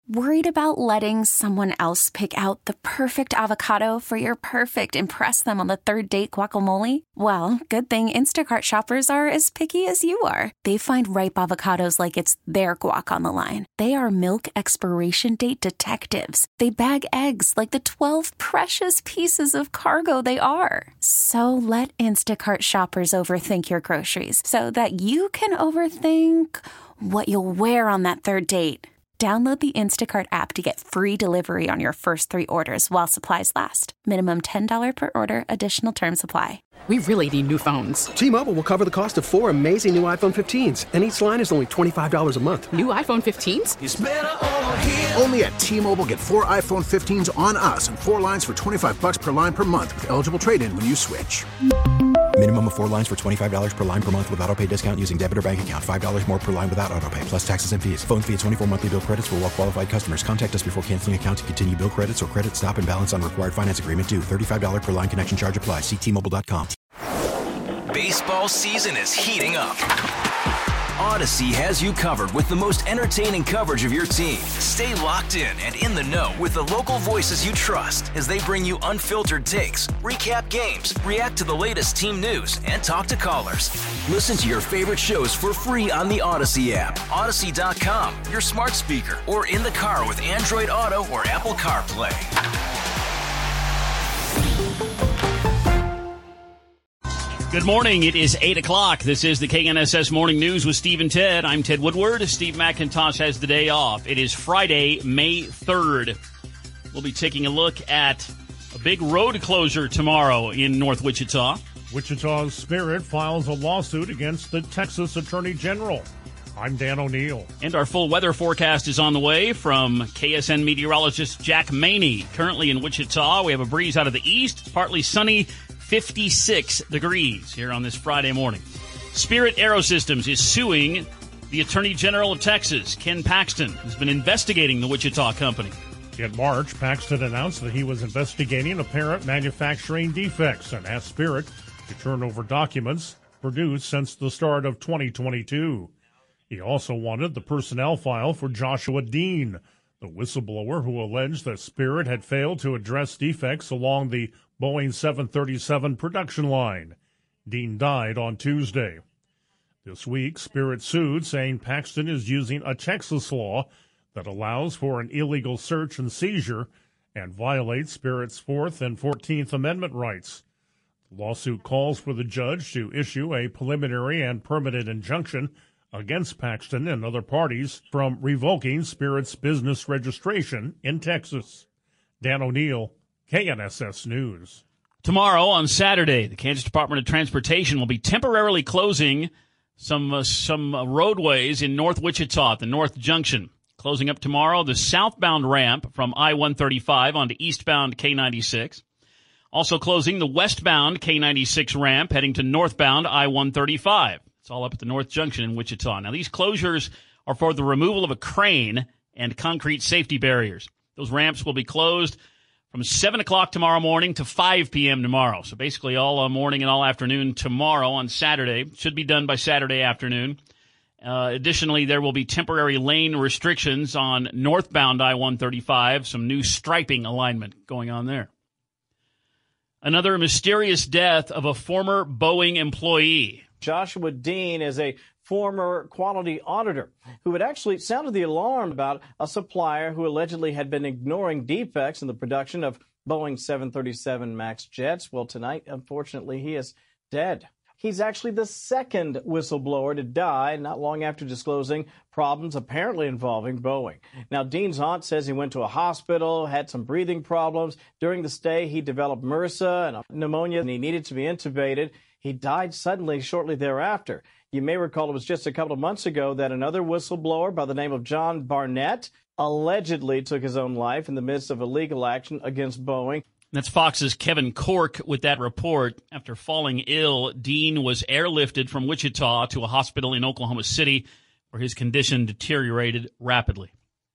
Worried about letting someone else pick out the perfect avocado for your perfect impress them on the third date guacamole? Well, good thing Instacart shoppers are as picky as you are. They find ripe avocados like it's their guac on the line. They are milk expiration date detectives. They bag eggs like the 12 precious pieces of cargo they are. So let Instacart shoppers overthink your groceries so that you can overthink what you'll wear on that third date. Download the Instacart app to get free delivery on your first 3 orders while supplies last. Minimum $10 per order. Additional terms apply. We really need new phones. T-Mobile will cover the cost of 4 amazing new iPhone 15s, and each line is only $25 a month. New iPhone 15s? It's better over here. Only at T-Mobile, get 4 iPhone 15s on us and 4 lines for $25 per line per month with eligible trade-in when you switch. Minimum of 4 lines for $25 per line per month with autopay discount using debit or bank account. $5 more per line without autopay, plus taxes and fees. Phone fee at 24 monthly bill credits for well-qualified customers. Contact us before canceling account to continue bill credits or credit stop and balance on required finance agreement due. $35 per line connection charge applies. See T-Mobile.com. Baseball season is heating up. Odyssey has you covered with the most entertaining coverage of your team. Stay locked in and in the know with the local voices you trust as they bring you unfiltered takes, recap games, react to the latest team news, and talk to callers. Listen to your favorite shows for free on the Odyssey app, Odyssey.com, your smart speaker, or in the car with Android Auto or Apple CarPlay. Good morning. It is 8 o'clock. This is the KNSS Morning News with Steve and Ted. I'm Ted Woodward. Steve McIntosh has the day off. It is Friday, May 3rd. We'll be taking a look at a big road closure tomorrow in North Wichita. Wichita's Spirit files a lawsuit against the Texas Attorney General. I'm Dan O'Neill. And our full weather forecast is on the way from KSN meteorologist Jack Maney. Currently in Wichita, we have a breeze out of the east. It's partly sunny, 56 degrees here on this Friday morning. Spirit Aerosystems is suing the Attorney General of Texas, Ken Paxton, who's been investigating the Wichita company. In March, Paxton announced that he was investigating apparent manufacturing defects and asked Spirit to turn over documents produced since the start of 2022. He also wanted the personnel file for Joshua Dean, the whistleblower who alleged that Spirit had failed to address defects along the Boeing 737 production line. Dean died on Tuesday. This week, Spirit sued, saying Paxton is using a Texas law that allows for an illegal search and seizure and violates Spirit's 4th and 14th Amendment rights. The lawsuit calls for the judge to issue a preliminary and permanent injunction against Paxton and other parties from revoking Spirit's business registration in Texas. Dan O'Neill, KNSS News. Tomorrow, on Saturday, the Kansas Department of Transportation will be temporarily closing some roadways in North Wichita at the North Junction. Closing up tomorrow, the southbound ramp from I-135 onto eastbound K-96. Also closing the westbound K-96 ramp heading to northbound I-135. It's all up at the North Junction in Wichita. Now, these closures are for the removal of a crane and concrete safety barriers. Those ramps will be closed from 7 o'clock tomorrow morning to 5 p.m. tomorrow. So basically all morning and all afternoon tomorrow on Saturday. Should be done by Saturday afternoon. Additionally, there will be temporary lane restrictions on northbound I-135. Some new striping alignment going on there. Another mysterious death of a former Boeing employee. Joshua Dean is a former quality auditor who had actually sounded the alarm about a supplier who allegedly had been ignoring defects in the production of Boeing 737 MAX jets. Well, tonight, unfortunately, he is dead. He's actually the second whistleblower to die not long after disclosing problems apparently involving Boeing. Now, Dean's aunt says he went to a hospital, had some breathing problems. During the stay, he developed MRSA and pneumonia, and he needed to be intubated. He died suddenly shortly thereafter. You may recall it was just a couple of months ago that another whistleblower by the name of John Barnett allegedly took his own life in the midst of a legal action against Boeing. That's Fox's Kevin Corke with that report. After falling ill, Dean was airlifted from Wichita to a hospital in Oklahoma City where his condition deteriorated rapidly.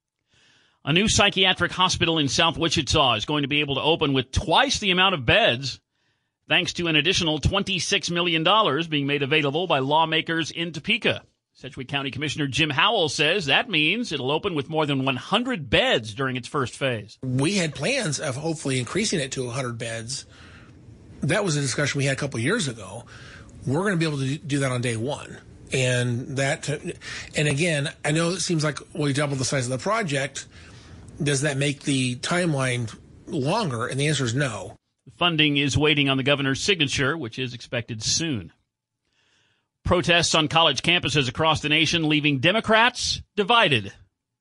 A new psychiatric hospital in South Wichita is going to be able to open with twice the amount of beds, thanks to an additional $26 million being made available by lawmakers in Topeka. Sedgwick County Commissioner Jim Howell says that means it'll open with more than 100 beds during its first phase. We had plans of hopefully increasing it to 100 beds. That was a discussion we had a couple of years ago. We're going to be able to do that on day one. And again, I know it seems like we doubled the size of the project. Does that make the timeline longer? And the answer is no. The funding is waiting on the governor's signature, which is expected soon. Protests on college campuses across the nation leaving Democrats divided.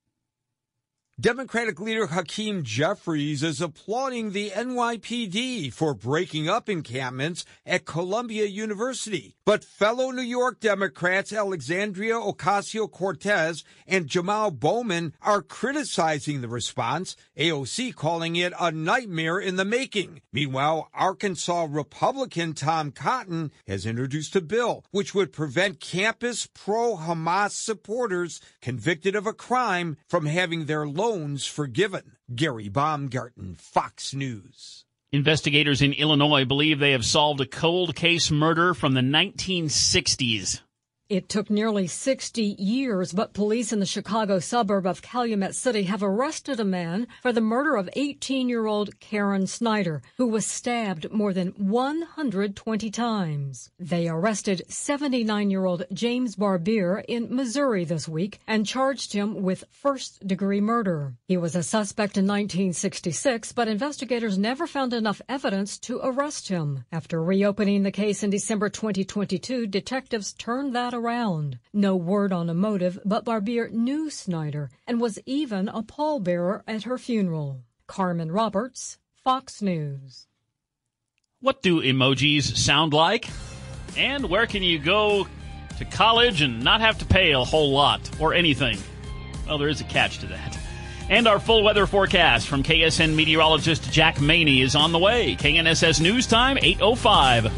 Democratic leader Hakeem Jeffries is applauding the NYPD for breaking up encampments at Columbia University. But fellow New York Democrats Alexandria Ocasio-Cortez and Jamal Bowman are criticizing the response, AOC calling it a nightmare in the making. Meanwhile, Arkansas Republican Tom Cotton has introduced a bill which would prevent campus pro-Hamas supporters convicted of a crime from having their loans forgiven. Gary Baumgarten, Fox News. Investigators in Illinois believe they have solved a cold case murder from the 1960s. It took nearly 60 years, but police in the Chicago suburb of Calumet City have arrested a man for the murder of 18-year-old Karen Snyder, who was stabbed more than 120 times. They arrested 79-year-old James Barbier in Missouri this week and charged him with first-degree murder. He was a suspect in 1966, but investigators never found enough evidence to arrest him. After reopening the case in December 2022, detectives turned that around. No word on a motive, but Barbier knew Snyder and was even a pallbearer at her funeral. Carmen Roberts, Fox News. What do emojis sound like? And where can you go to college and not have to pay a whole lot or anything? Well, there is a catch to that. And our full weather forecast from KSN meteorologist Jack Maney is on the way. KNSS News Time, 8:05.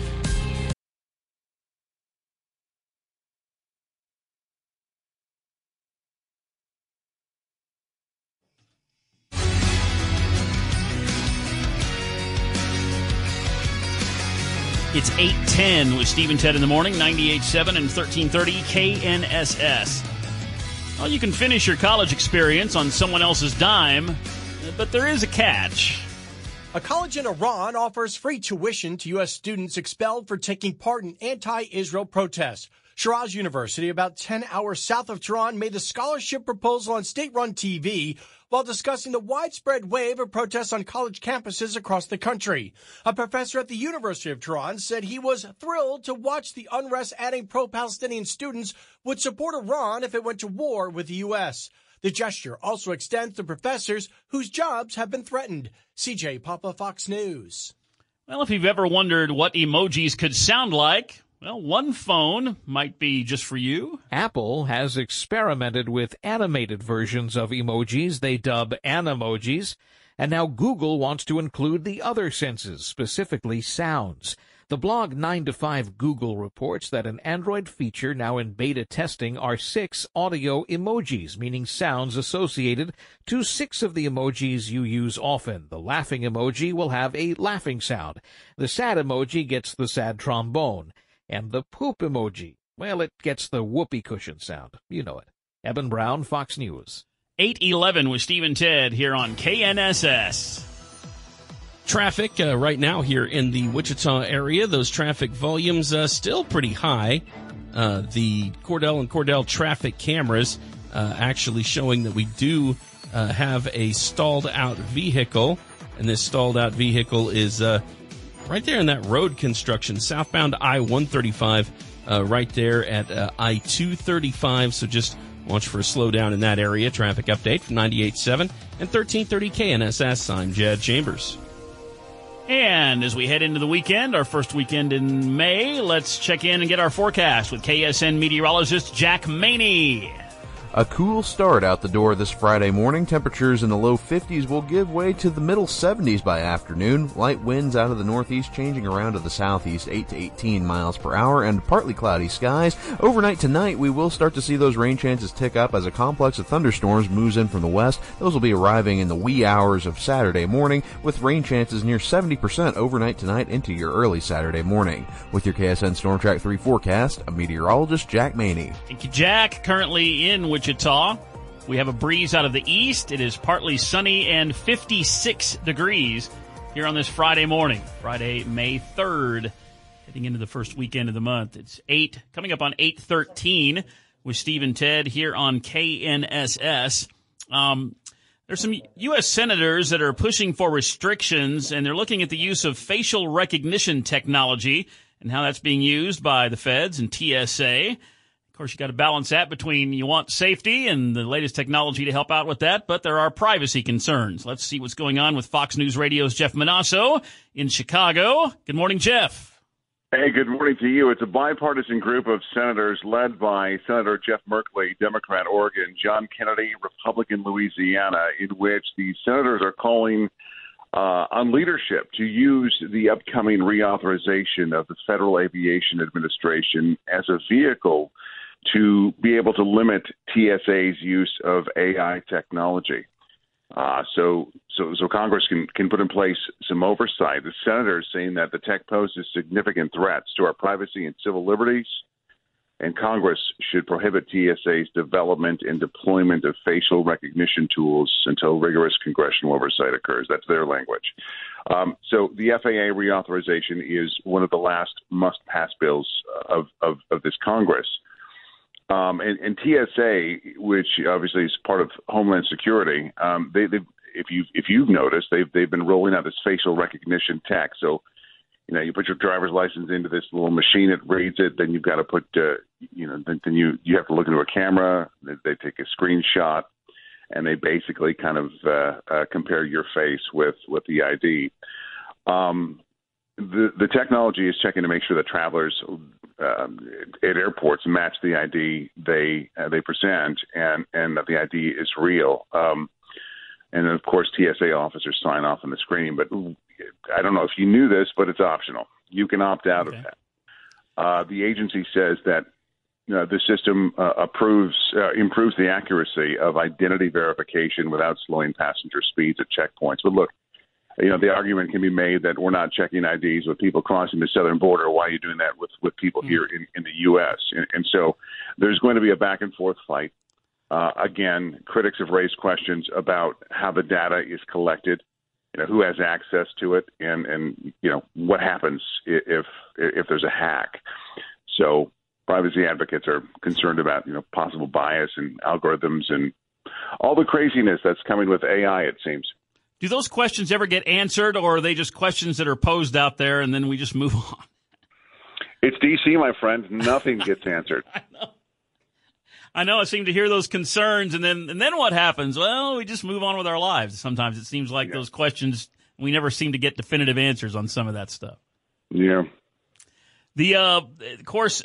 It's 8:10 with Steve and Ted in the morning, 98.7 and 1330 KNSS. Well, you can finish your college experience on someone else's dime, but there is a catch. A college in Iran offers free tuition to U.S. students expelled for taking part in anti-Israel protests. Shiraz University, about 10 hours south of Tehran, made the scholarship proposal on state-run TV while discussing the widespread wave of protests on college campuses across the country. A professor at the University of Tehran said he was thrilled to watch the unrest, adding pro-Palestinian students would support Iran if it went to war with the U.S. The gesture also extends to professors whose jobs have been threatened. CJ Papa, Fox News. Well, if you've ever wondered what emojis could sound like, well, one phone might be just for you. Apple has experimented with animated versions of emojis they dub Animojis, and now Google wants to include the other senses, specifically sounds. The blog 9 to 5 Google reports that an Android feature now in beta testing are 6 audio emojis, meaning sounds associated to 6 of the emojis you use often. The laughing emoji will have a laughing sound. The sad emoji gets the sad trombone. And the poop emoji, well, it gets the whoopee cushion sound. You know it. Eben Brown, Fox News. 8:11 with Steve and Ted here on KNSS. Traffic right now here in the Wichita area. Those traffic volumes still pretty high. The Cordell and Cordell traffic cameras actually showing that we do have a stalled out vehicle. And this stalled out vehicle is right there in that road construction, southbound I-135, right there at I-235. So just watch for a slowdown in that area. Traffic update from 98.7 and 1330 KNSS. I'm Jed Chambers. And as we head into the weekend, our first weekend in May, let's check in and get our forecast with KSN meteorologist Jack Maney. A cool start out the door this Friday morning. Temperatures in the low 50s will give way to the middle 70s by afternoon. Light winds out of the northeast changing around to the southeast, 8 to 18 miles per hour, and partly cloudy skies. Overnight tonight, we will start to see those rain chances tick up as a complex of thunderstorms moves in from the west. Those will be arriving in the wee hours of Saturday morning, with rain chances near 70% overnight tonight into your early Saturday morning. With your KSN Storm Track 3 forecast, I'm meteorologist Jack Maney. Thank you, Jack. Currently in Wichita, we have a breeze out of the east. It is partly sunny and 56 degrees here on this Friday morning, Friday, May 3rd, heading into the first weekend of the month. It's coming up on 8:13 with Steve and Ted here on KNSS. There's some U.S. senators that are pushing for restrictions, and they're looking at the use of facial recognition technology and how that's being used by the feds and TSA. Of course, you got to balance that between you want safety and the latest technology to help out with that, but there are privacy concerns. Let's see what's going on with Fox News Radio's Jeff Manasso in Chicago. Good morning, Jeff. Hey, good morning to you. It's a bipartisan group of senators led by Senator Jeff Merkley, Democrat, Oregon, John Kennedy, Republican, Louisiana, in which the senators are calling on leadership to use the upcoming reauthorization of the Federal Aviation Administration as a vehicle to be able to limit TSA's use of AI technology. So Congress can put in place some oversight. The senators saying that the tech poses significant threats to our privacy and civil liberties, and Congress should prohibit TSA's development and deployment of facial recognition tools until rigorous congressional oversight occurs. That's their language. So the FAA reauthorization is one of the last must-pass bills of this Congress. And TSA, which obviously is part of Homeland Security, if you've noticed, they've been rolling out this facial recognition tech. So, you put your driver's license into this little machine, it reads it, then you've got to put, then you have to look into a camera. They take a screenshot, and they basically kind of compare your face with the ID. The technology is checking to make sure that travelers at airports match the ID they present, and that the ID is real. And of course, TSA officers sign off on the screen. But I don't know if you knew this, but it's optional. You can opt out of that. The agency says that the system improves the accuracy of identity verification without slowing passenger speeds at checkpoints. But look, the argument can be made that we're not checking IDs with people crossing the southern border. Why are you doing that with people here in the U.S.? And so there's going to be a back and forth fight. Again, critics have raised questions about how the data is collected, who has access to it, and what happens if there's a hack. So privacy advocates are concerned about possible bias and algorithms and all the craziness that's coming with AI, it seems. Do those questions ever get answered, or are they just questions that are posed out there and then we just move on? It's D.C., my friend. Nothing gets answered. I know. I seem to hear those concerns, and then what happens? Well, we just move on with our lives. Sometimes it seems like those questions, we never seem to get definitive answers on some of that stuff. Yeah. Of course,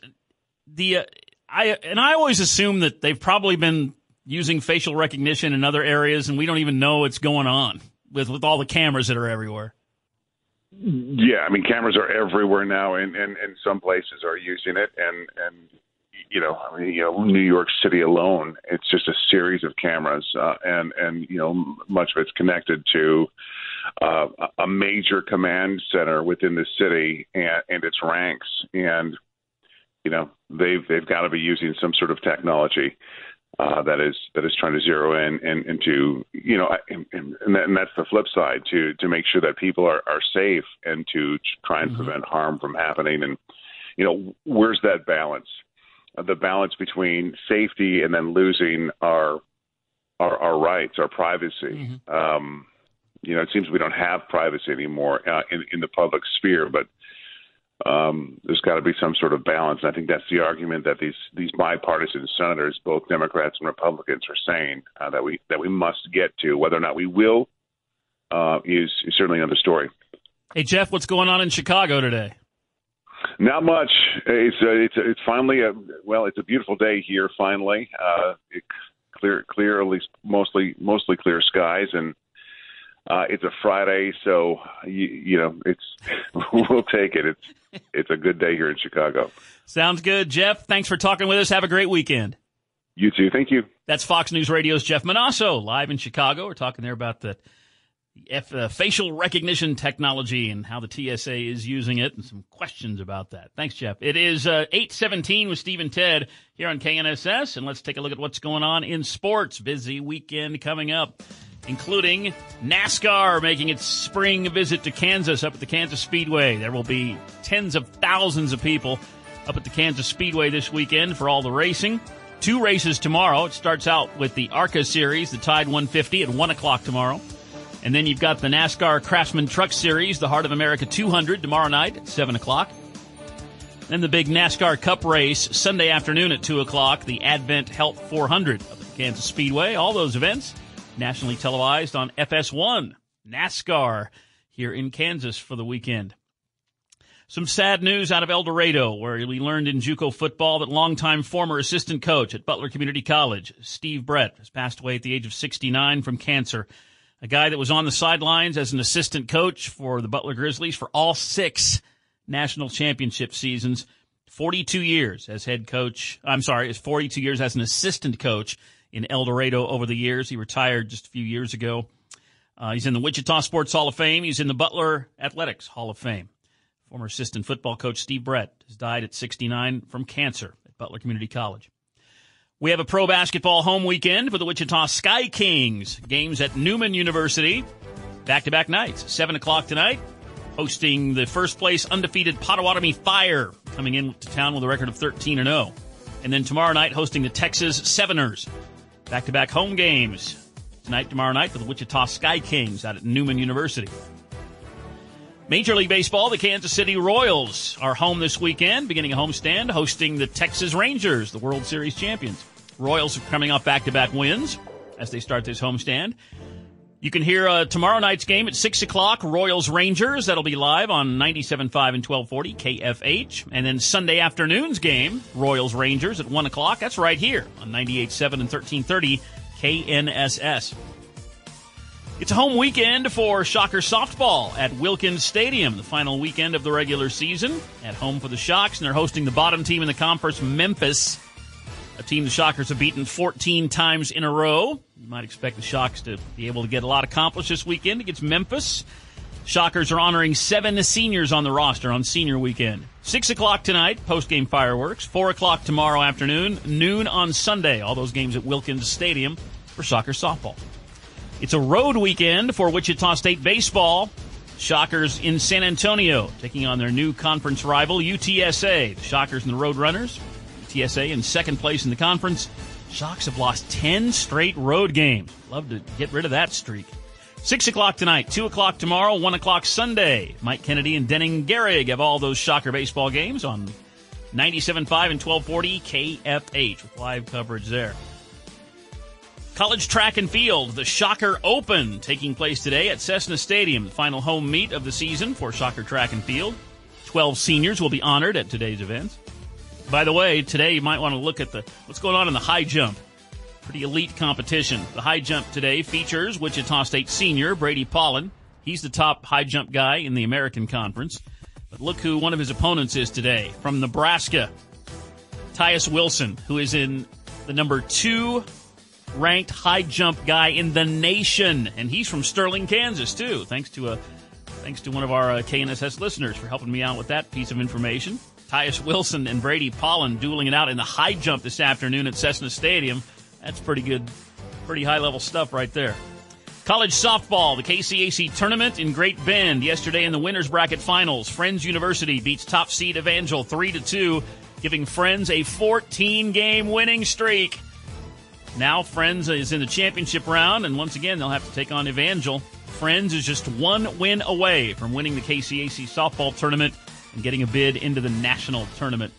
I always assume that they've probably been using facial recognition in other areas, and we don't even know what's going on with all the cameras that are everywhere. Yeah, I mean, cameras are everywhere now, and some places are using it, and New York City alone, it's just a series of cameras, and much of it's connected to a major command center within the city and its ranks, and they've got to be using some sort of technology that is trying to zero in into and that's the flip side to make sure that people are safe and to try and prevent harm from happening. And where's that balance? The balance between safety and then losing our rights, our privacy. It seems we don't have privacy anymore in the public sphere, but there's got to be some sort of balance. And I think that's the argument that these bipartisan senators, both Democrats and Republicans, are saying that we must get to. Whether or not we will is certainly another story. Hey, Jeff, what's going on in Chicago today? Not much. It's finally it's a beautiful day here. Finally, clear, at least mostly clear skies, and it's a Friday, so it's we'll take it. It's a good day here in Chicago. Sounds good, Jeff. Thanks for talking with us. Have a great weekend. You too. Thank you. That's Fox News Radio's Jeff Manasso, live in Chicago. We're talking there about the facial recognition technology and how the TSA is using it, and some questions about that. Thanks, Jeff. It is 8:17 with Steve and Ted here on KNSS, and let's take a look at what's going on in sports. Busy weekend coming up, including NASCAR making its spring visit to Kansas up at the Kansas Speedway. There will be tens of thousands of people up at the Kansas Speedway this weekend for all the racing. 2 races tomorrow. It starts out with the ARCA Series, the Tide 150 at 1 o'clock tomorrow. And then you've got the NASCAR Craftsman Truck Series, the Heart of America 200 tomorrow night at 7 o'clock. Then the big NASCAR Cup race Sunday afternoon at 2 o'clock, the Advent Health 400 up at the Kansas Speedway. All those events nationally televised on FS1. NASCAR here in Kansas for the weekend. Some sad news out of El Dorado, where we learned in JUCO football that longtime former assistant coach at Butler Community College, Steve Brett, has passed away at the age of 69 from cancer. A guy that was on the sidelines as an assistant coach for the Butler Grizzlies for all 6 national championship seasons. 42 years as head coach. 42 years as an assistant coach in El Dorado over the years. He retired just a few years ago. He's in the Wichita Sports Hall of Fame. He's in the Butler Athletics Hall of Fame. Former assistant football coach Steve Brett has died at 69 from cancer at Butler Community College. We have a pro basketball home weekend for the Wichita Sky Kings. Games at Newman University. Back-to-back nights. 7 o'clock tonight. Hosting the first place undefeated Potawatomi Fire. Coming into town with a record of 13-0. And then tomorrow night hosting the Texas Seveners. Back-to-back home games. Tonight, tomorrow night for the Wichita Sky Kings out at Newman University. Major League Baseball, the Kansas City Royals are home this weekend, beginning a homestand, hosting the Texas Rangers, the World Series champions. Royals are coming off back-to-back wins as they start this homestand. You can hear tomorrow night's game at 6 o'clock, Royals-Rangers. That'll be live on 97.5 and 1240 KFH. And then Sunday afternoon's game, Royals-Rangers at 1 o'clock. That's right here on 98.7 and 1330 KNSS. It's a home weekend for Shocker softball at Wilkins Stadium, the final weekend of the regular season. At home for the Shocks, and they're hosting the bottom team in the conference, Memphis, a team the Shockers have beaten 14 times in a row. You might expect the Shocks to be able to get a lot accomplished this weekend against Memphis. Shockers are honoring 7 seniors on the roster on senior weekend. 6 o'clock tonight, post-game fireworks. 4 o'clock tomorrow afternoon, noon on Sunday. All those games at Wilkins Stadium for Shocker softball. It's a road weekend for Wichita State baseball. Shockers in San Antonio taking on their new conference rival, UTSA. The Shockers and the Roadrunners. UTSA in second place in the conference. Shocks have lost 10 straight road games. Love to get rid of that streak. 6 o'clock tonight, 2 o'clock tomorrow, 1 o'clock Sunday. Mike Kennedy and Denning Gehrig have all those Shocker baseball games on 97.5 and 1240 KFH with live coverage there. College track and field, the Shocker Open, taking place today at Cessna Stadium, the final home meet of the season for Shocker track and field. 12 seniors will be honored at today's events. By the way, today you might want to look at what's going on in the high jump. Pretty elite competition. The high jump today features Wichita State senior Brady Pollen. He's the top high jump guy in the American Conference. But look who one of his opponents is today. From Nebraska, Tyus Wilson, who is in the number 2 ranked high jump guy in the nation, and he's from Sterling, Kansas, too. Thanks to one of our KNSS listeners for helping me out with that piece of information. Tyus Wilson and Brady Pollen dueling it out in the high jump this afternoon at Cessna Stadium. That's pretty good, pretty high-level stuff right there. College softball, the KCAC tournament in Great Bend. Yesterday in the winners bracket finals, Friends University beats top seed Evangel 3-2, giving Friends a 14-game winning streak. Now Friends is in the championship round, and once again they'll have to take on Evangel. Friends is just 1 win away from winning the KCAC softball tournament and getting a bid into the national tournament.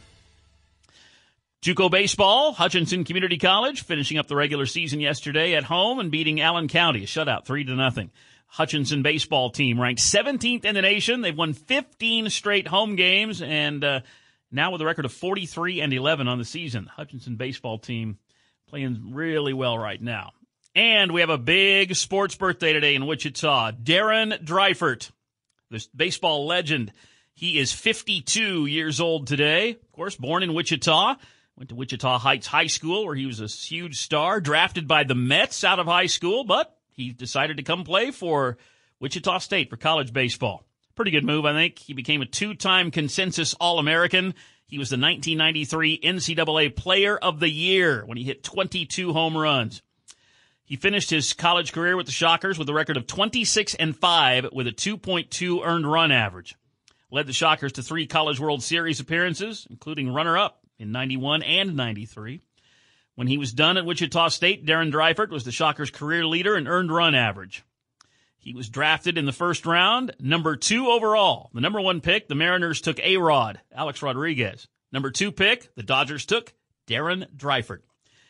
JUCO baseball, Hutchinson Community College finishing up the regular season yesterday at home and beating Allen County, a shutout 3-0. Hutchinson baseball team ranked 17th in the nation. They've won 15 straight home games, and now with a record of 43-11 on the season. Hutchinson baseball team Playing really well right now. And we have a big sports birthday today in Wichita. Darren Dreifert, the baseball legend. He is 52 years old today. Of course, born in Wichita. Went to Wichita Heights High School, where he was a huge star. Drafted by the Mets out of high school, but he decided to come play for Wichita State for college baseball. Pretty good move, I think. He became a 2-time consensus All-American. He was the 1993 NCAA Player of the Year when he hit 22 home runs. He finished his college career with the Shockers with a record of 26-5 with a 2.2 earned run average. Led the Shockers to 3 College World Series appearances, including runner-up in 91 and 93. When he was done at Wichita State, Darren Dreifert was the Shockers' career leader in earned run average. He was drafted in the first round, number 2 overall. The number 1 pick, the Mariners took A-Rod, Alex Rodriguez. Number 2 pick, the Dodgers took Darren Dreifert.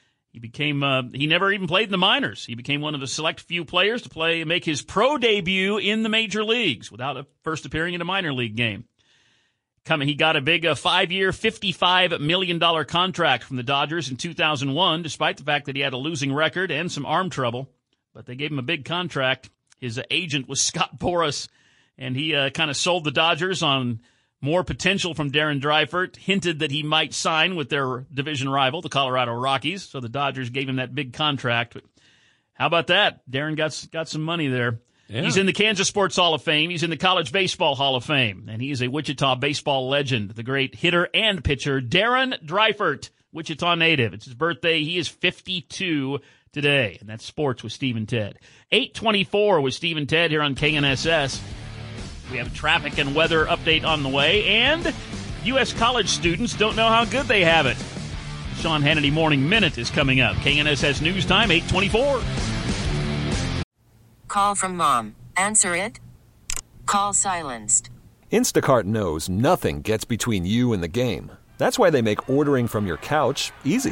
He never even played in the minors. He became one of the select few players to make his pro debut in the major leagues without first appearing in a minor league game. He got a big 5-year, $55 million contract from the Dodgers in 2001, despite the fact that he had a losing record and some arm trouble. But they gave him a big contract. His agent was Scott Boras, and he kind of sold the Dodgers on more potential from Darren Dreifert, hinted that he might sign with their division rival, the Colorado Rockies. So the Dodgers gave him that big contract. But how about that? Darren got some money there. Yeah. He's in the Kansas Sports Hall of Fame. He's in the College Baseball Hall of Fame. And he is a Wichita baseball legend, the great hitter and pitcher, Darren Dreifert, Wichita native. It's his birthday. He is 52 today. And that's Sports with Steve and Ted. 8:24 with Steve and Ted here on KNSS. We have a traffic and weather update on the way, and U.S. college students don't know how good they have it. Sean Hannity Morning Minute is coming up. KNSS News Time, 8:24. Call from mom. Answer it. Call silenced. Instacart knows nothing gets between you and the game. That's why they make ordering from your couch easy.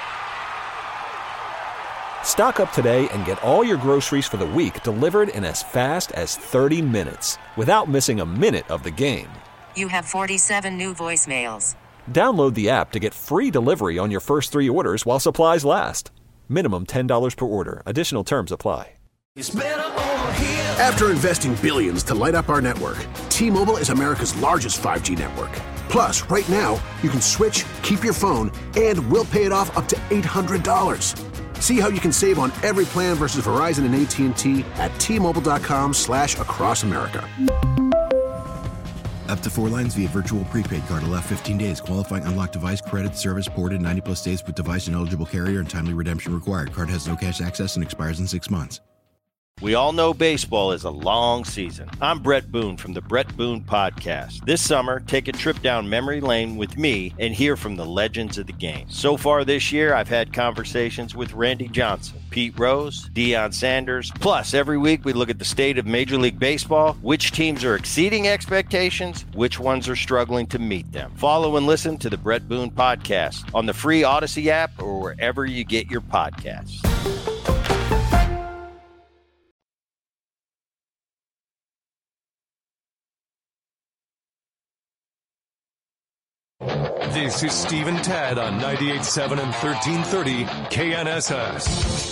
Stock up today and get all your groceries for the week delivered in as fast as 30 minutes without missing a minute of the game. You have 47 new voicemails. Download the app to get free delivery on your first 3 orders while supplies last. Minimum $10 per order. Additional terms apply. After investing billions to light up our network, T-Mobile is America's largest 5G network. Plus, right now, you can switch, keep your phone, and we'll pay it off up to $800. See how you can save on every plan versus Verizon and AT&T at T-Mobile.com/across America. Up to 4 lines via virtual prepaid card. Allow 15 days. Qualifying unlocked device credit service ported 90-plus days with device and eligible carrier and timely redemption required. Card has no cash access and expires in 6 months. We all know baseball is a long season. I'm Brett Boone from the Brett Boone Podcast. This summer, take a trip down memory lane with me and hear from the legends of the game. So far this year, I've had conversations with Randy Johnson, Pete Rose, Deion Sanders. Plus, every week we look at the state of Major League Baseball, which teams are exceeding expectations, which ones are struggling to meet them. Follow and listen to the Brett Boone Podcast on the free Odyssey app or wherever you get your podcasts. This is Steve and Ted on 98.7 and 1330 KNSS.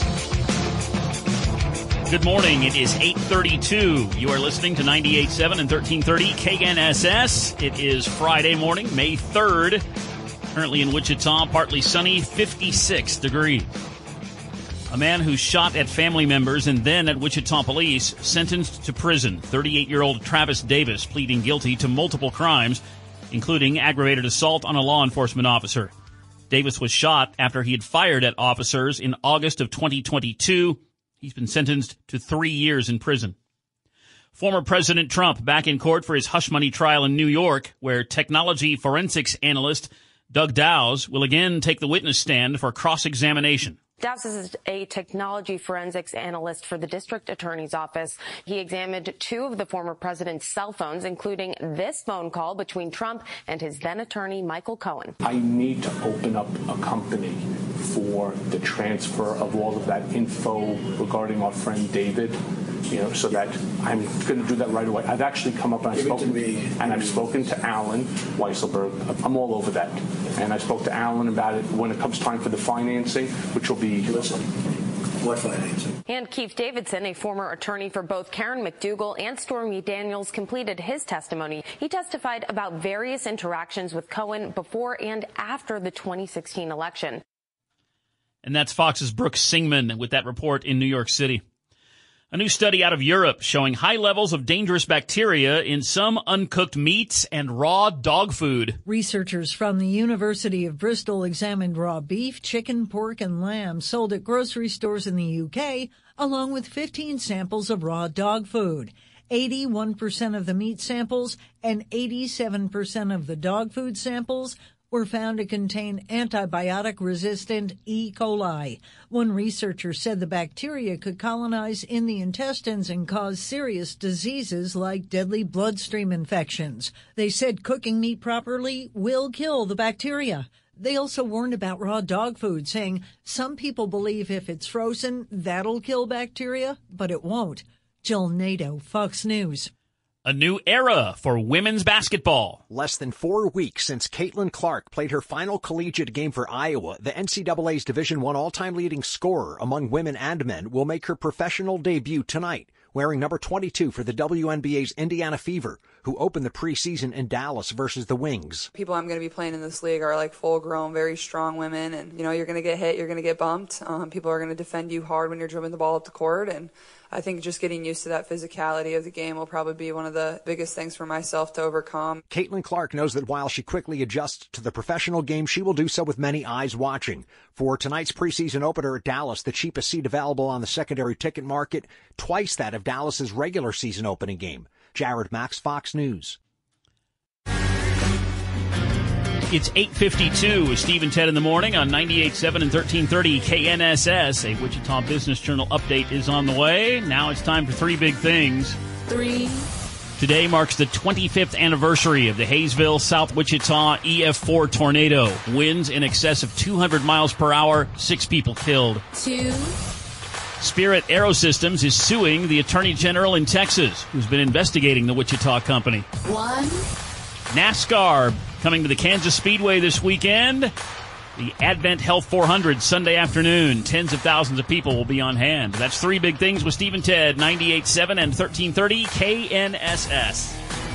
Good morning. It is 8:32. You are listening to 98.7 and 1330 KNSS. It is Friday morning, May 3rd. Currently in Wichita, partly sunny, 56 degrees. A man who shot at family members and then at Wichita police sentenced to prison. 38-year-old Travis Davis pleading guilty to multiple crimes, including aggravated assault on a law enforcement officer. Davis was shot after he had fired at officers in August of 2022. He's been sentenced to 3 years in prison. Former President Trump back in court for his hush money trial in New York, where technology forensics analyst Doug Dowse will again take the witness stand for cross-examination. Dowse is a technology forensics analyst for the district attorney's office. He examined 2 of the former president's cell phones, including this phone call between Trump and his then attorney, Michael Cohen. I need to open up a company for the transfer of all of that info regarding our friend David so that I'm going to do that right away. I've actually come up and I've spoken to Alan Weisselberg. I'm all over that. And I spoke to Alan about it when it comes time for the financing, which will be... What financing? And Keith Davidson, a former attorney for both Karen McDougal and Stormy Daniels, completed his testimony. He testified about various interactions with Cohen before and after the 2016 election. And that's Fox's Brooks Singman with that report in New York City. A new study out of Europe showing high levels of dangerous bacteria in some uncooked meats and raw dog food. Researchers from the University of Bristol examined raw beef, chicken, pork, and lamb sold at grocery stores in the UK, along with 15 samples of raw dog food. 81% of the meat samples and 87% of the dog food samples were found to contain antibiotic-resistant E. coli. One researcher said the bacteria could colonize in the intestines and cause serious diseases like deadly bloodstream infections. They said cooking meat properly will kill the bacteria. They also warned about raw dog food, saying some people believe if it's frozen, that'll kill bacteria, but it won't. Jill Nato, Fox News. A new era for women's basketball. Less than 4 weeks since Caitlin Clark played her final collegiate game for Iowa, the NCAA's Division I all-time leading scorer among women and men will make her professional debut tonight, wearing number 22 for the WNBA's Indiana Fever, who opened the preseason in Dallas versus the Wings. People I'm going to be playing in this league are like full-grown, very strong women, and you're going to get hit, you're going to get bumped. People are going to defend you hard when you're dribbling the ball up the court, and I think just getting used to that physicality of the game will probably be one of the biggest things for myself to overcome. Caitlin Clark knows that while she quickly adjusts to the professional game, she will do so with many eyes watching. For tonight's preseason opener at Dallas, the cheapest seat available on the secondary ticket market, twice that of Dallas's regular season opening game. Jared Max, Fox News. It's 8:52 with Steve and Ted in the morning on 98.7 and 1330 KNSS. A Wichita Business Journal update is on the way. Now it's time for three big things. Today marks the 25th anniversary of the Hayesville, South Wichita EF4 tornado. Winds in excess of 200 miles per hour, 6 people killed. 2. Spirit Aerosystems is suing the Attorney General in Texas, who's been investigating the Wichita company. 1. NASCAR coming to the Kansas Speedway this weekend. The Advent Health 400 Sunday afternoon. Tens of thousands of people will be on hand. That's three big things with Steve and Ted, 98.7 and 1330 KNSS.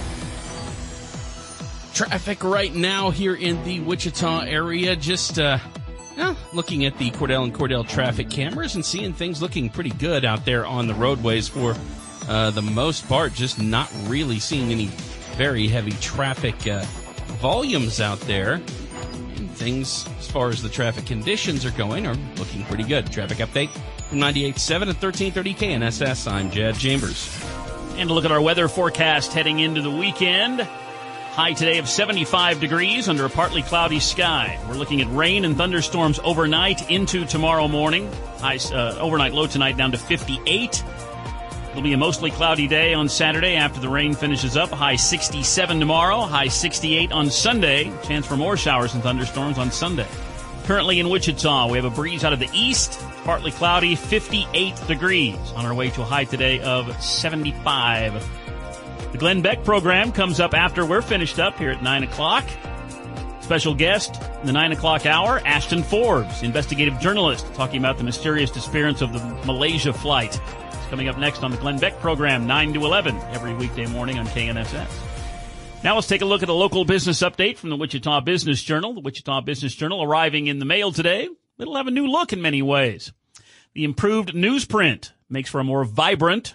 Traffic right now here in the Wichita area. Just looking at the Cordell and Cordell traffic cameras and seeing things looking pretty good out there on the roadways for the most part. Just not really seeing any very heavy traffic volumes out there. And things, as far as the traffic conditions are going, are looking pretty good. Traffic update from 98.7 and 1330 KNSS. I'm Jad Chambers. And a look at our weather forecast heading into the weekend. High today of 75 degrees under a partly cloudy sky. We're looking at rain and thunderstorms overnight into tomorrow morning. High overnight low tonight down to 58. It'll be a mostly cloudy day on Saturday after the rain finishes up. High 67 tomorrow, high 68 on Sunday. Chance for more showers and thunderstorms on Sunday. Currently in Wichita, we have a breeze out of the east, partly cloudy, 58 degrees. On our way to a high today of 75. The Glenn Beck program comes up after we're finished up here at 9 o'clock. Special guest in the 9 o'clock hour, Ashton Forbes, investigative journalist, talking about the mysterious disappearance of the Malaysia flight. Coming up next on the Glenn Beck program, 9 to 11, every weekday morning on KNSS. Now let's take a look at a local business update from the Wichita Business Journal. The Wichita Business Journal arriving in the mail today. It'll have a new look in many ways. The improved newsprint makes for a more vibrant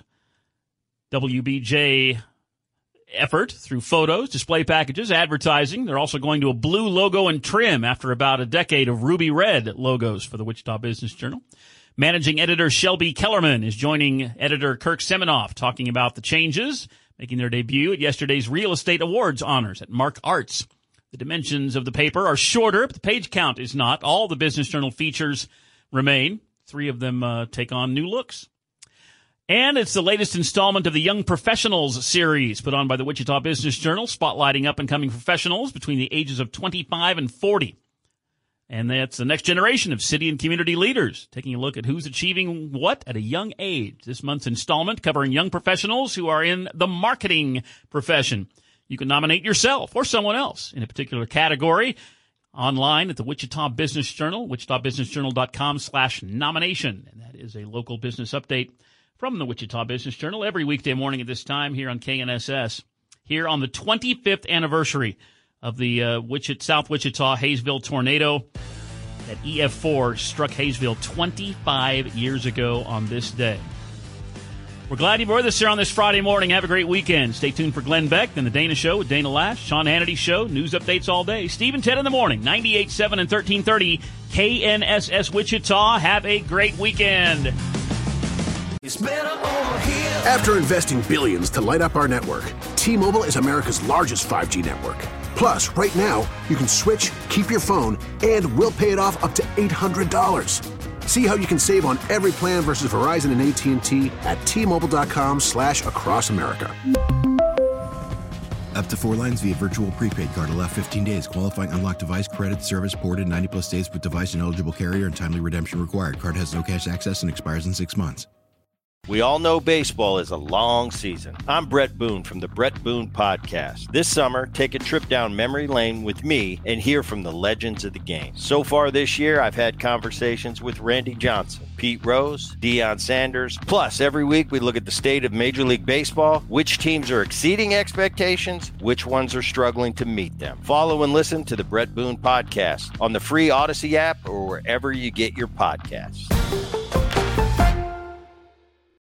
WBJ effort through photos, display packages, advertising. They're also going to a blue logo and trim after about a decade of ruby red logos for the Wichita Business Journal. Managing editor Shelby Kellerman is joining editor Kirk Seminoff talking about the changes, making their debut at yesterday's Real Estate Awards honors at Mark Arts. The dimensions of the paper are shorter, but the page count is not. All the Business Journal features remain. 3 of them take on new looks. And it's the latest installment of the Young Professionals series put on by the Wichita Business Journal, spotlighting up-and-coming professionals between the ages of 25 and 40. And that's the next generation of city and community leaders, taking a look at who's achieving what at a young age. This month's installment covering young professionals who are in the marketing profession. You can nominate yourself or someone else in a particular category online at the Wichita Business Journal, wichitabusinessjournal.com/nomination. And that is a local business update from the Wichita Business Journal every weekday morning at this time here on KNSS. Here on the 25th anniversary of the South Wichita Hayesville tornado. That EF4 struck Hayesville 25 years ago on this day. We're glad you're with us here on this Friday morning. Have a great weekend. Stay tuned for Glenn Beck and the Dana Show with Dana Lash, Sean Hannity Show, news updates all day. Steve and Ted in the morning, 98.7 and 1330 KNSS Wichita. Have a great weekend. After investing billions to light up our network, T-Mobile is America's largest 5G network. Plus, right now, you can switch, keep your phone, and we'll pay it off up to $800. See how you can save on every plan versus Verizon and AT&T at T-Mobile.com/across America. Up to 4 lines via virtual prepaid card. Allow 15 days. Qualifying unlocked device credit service ported 90-plus days with device and eligible carrier and timely redemption required. Card has no cash access and expires in 6 months. We all know baseball is a long season. I'm Brett Boone from the Brett Boone Podcast. This summer, take a trip down memory lane with me and hear from the legends of the game. So far this year, I've had conversations with Randy Johnson, Pete Rose, Deion Sanders. Plus, every week we look at the state of Major League Baseball, which teams are exceeding expectations, which ones are struggling to meet them. Follow and listen to the Brett Boone Podcast on the free Odyssey app or wherever you get your podcasts.